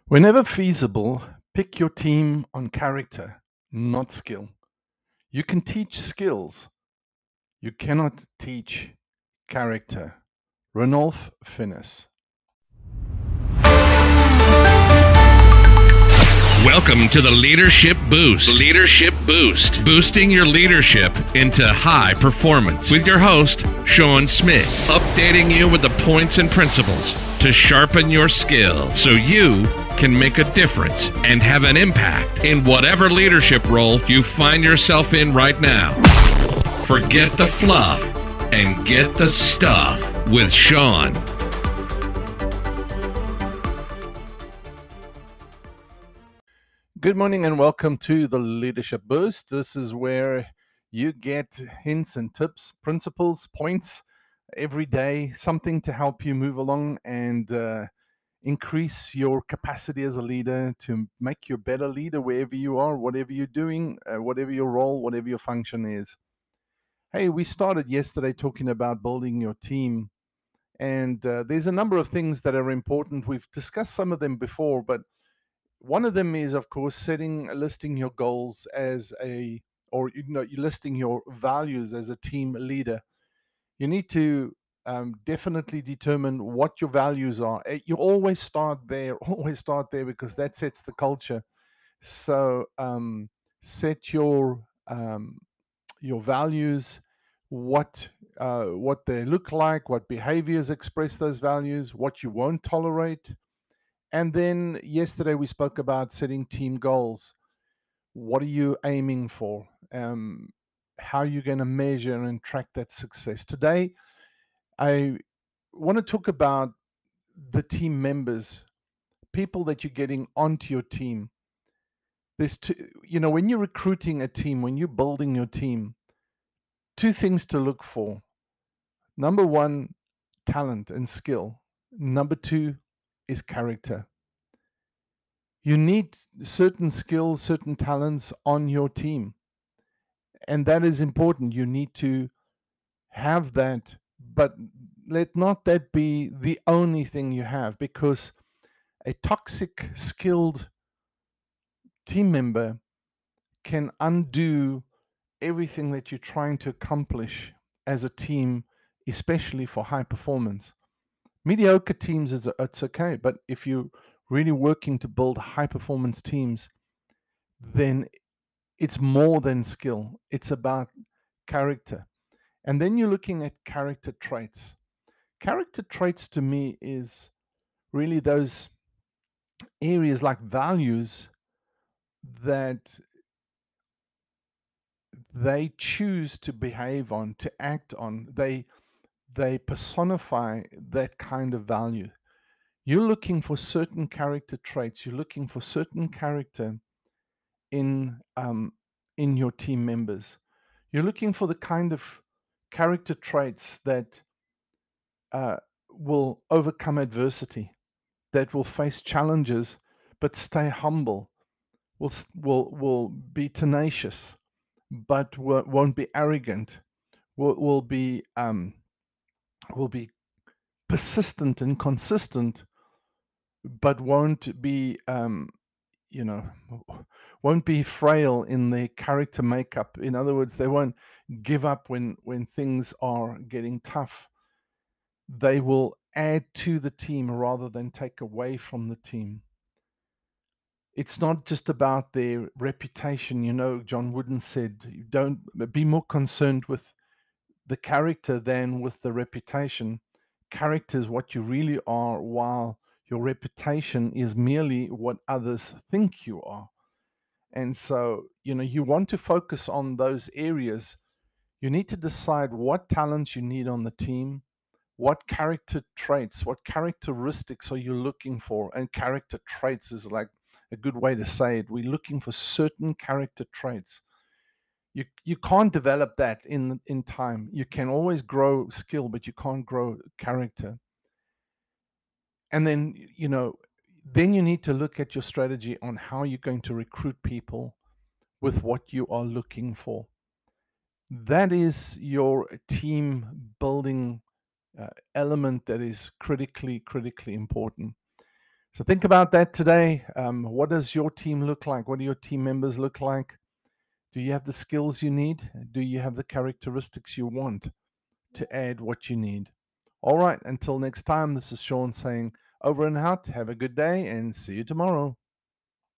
Whenever feasible, pick your team on character, not skill. You can teach skills, you cannot teach character. Ranulph Fiennes. Welcome to the Leadership Boost. Leadership Boost. Boosting your leadership into high performance with your host, Sean Smith. Updating you with the points and principles to sharpen your skill so you can make a difference and have an impact in whatever leadership role you find yourself in right now. Forget the fluff and get the stuff with Sean. Good morning and welcome to the Leadership Boost. This is where you get hints and tips, principles, points every day, something to help you move along and increase your capacity as a leader, to make you a better leader wherever you are, whatever you're doing, whatever your role, whatever your function is. Hey, we started yesterday talking about building your team, and there's a number of things that are important. We've discussed some of them before, but one of them is, of course, listing your goals or you're listing your values as a team leader. You need to definitely determine what your values are. You always start there, because that sets the culture. So set your values, what they look like, what behaviors express those values, what you won't tolerate. And then yesterday we spoke about setting team goals. What are you aiming for? How are you going to measure and track that success? Today, I want to talk about the team members, people that you're getting onto your team. When you're recruiting a team, when you're building your team, two things to look for. Number one, talent and skill. Number two is character. You need certain skills, certain talents on your team. And that is important. You need to have that, but let not that be the only thing you have, because a toxic, skilled team member can undo everything that you're trying to accomplish as a team, especially for high performance. Mediocre teams, it's okay, but if you're really working to build high performance teams, then it's more than skill. It's about character. And then you're looking at character traits. Character traits to me is really those areas like values that they choose to behave on, to act on. They personify that kind of value. You're looking for certain character traits. You're looking for certain character in your team members. You're looking for the kind of character traits that will overcome adversity, that will face challenges but stay humble, will be tenacious, but won't be arrogant, will be persistent and consistent, but won't be won't be frail in their character makeup. In other words, they won't give up when things are getting tough. They will add to the team rather than take away from the team. It's not just about their reputation. John Wooden said, don't be more concerned with the character than with the reputation. Character is what you really are, while your reputation is merely what others think you are. And so, you want to focus on those areas. You need to decide what talents you need on the team, what character traits, what characteristics are you looking for. And character traits is like a good way to say it. We're looking for certain character traits. You can't develop that in time. You can always grow skill, but you can't grow character. And then, then you need to look at your strategy on how you're going to recruit people with what you are looking for. That is your team building element that is critically important. So think about that today. What does your team look like? What do your team members look like? Do you have the skills you need? Do you have the characteristics you want to add what you need? All right, until next time, this is Sean saying over and out. Have a good day and see you tomorrow.